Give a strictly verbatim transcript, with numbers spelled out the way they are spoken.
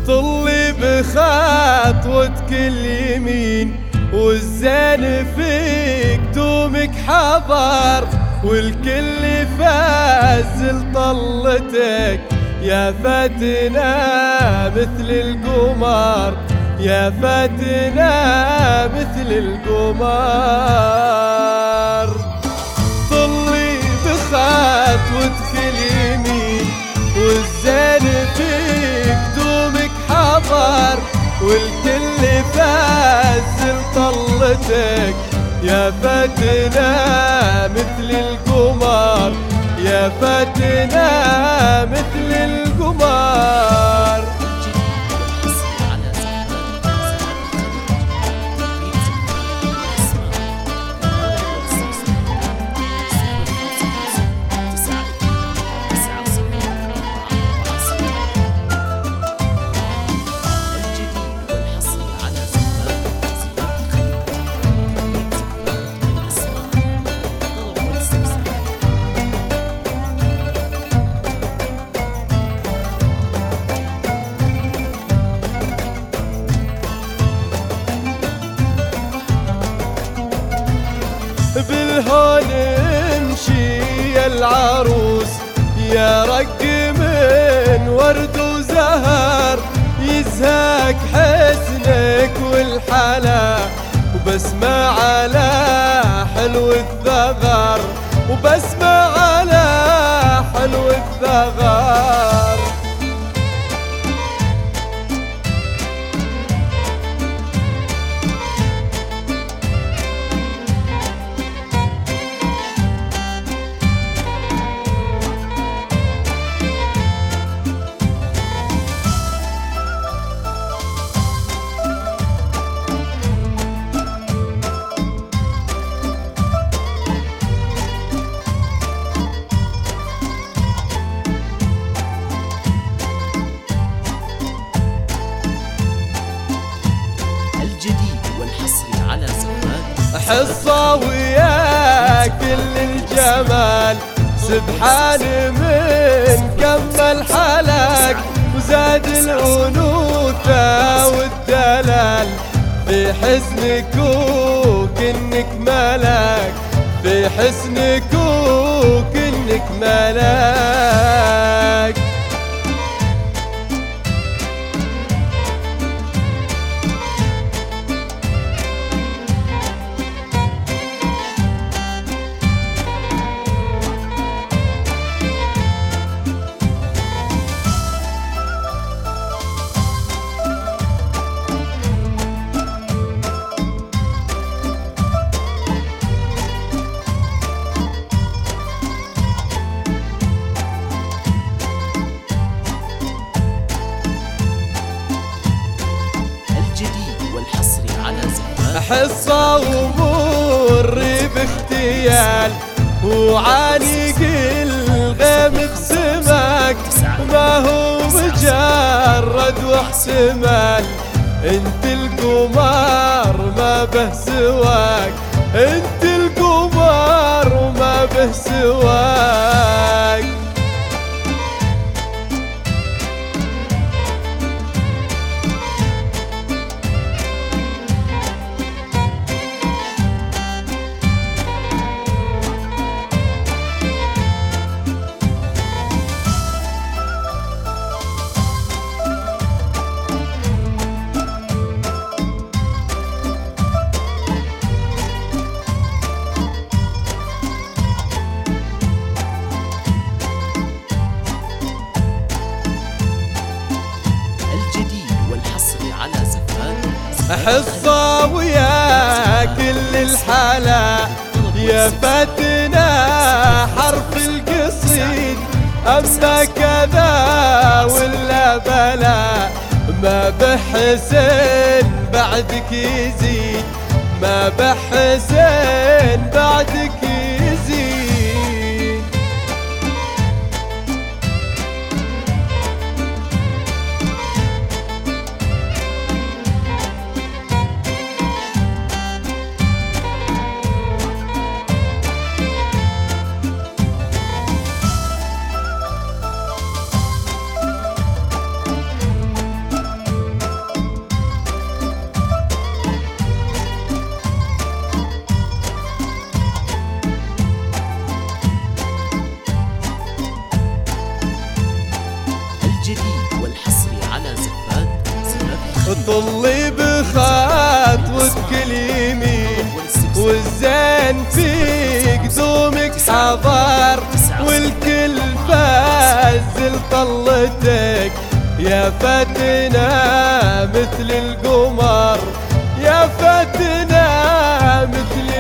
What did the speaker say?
طلي بخطوتك اليمين والزين فيك دومك حضر، والكل فاز لطلتك يا فاتنا مثل القمر، يا فاتنا مثل القمر. طلي بخطوتك اليمين والزين فيك دومك حضر، والكل فاز لطلتك يا فاتنا مثل القمر، يا فاتنا مثل القمر. بالهون امشي يا العروس، يا رق من ورد وزهر، يزهاك حسنك والحلا وبسمة على حلو الثغر، وبسمة على حلو الثغر. حصة ويا كل الجمال، سبحان من كمل حالك وزاد الأنوثة والدلال، في حسنك وكنك ملاك، في حسنك وكنك ملاك. حصة ومر باختيال وعانق الغيم بسماك، ما هو مجرد واحتمال، انت القمر ما به سواك، انت القمر وما به سواك. حصة ويا كل الحلا، يا فاتنا حرف القصيد، أما كذا ولا بلا، ما بحسن بعدك يزيد، ما بحسن بعدك يزيد. طلي بخطوتك اليمين والزين في قدومك حضر والكل فاز لطلتك يا فتنا مثل القمر يا فتنا مثل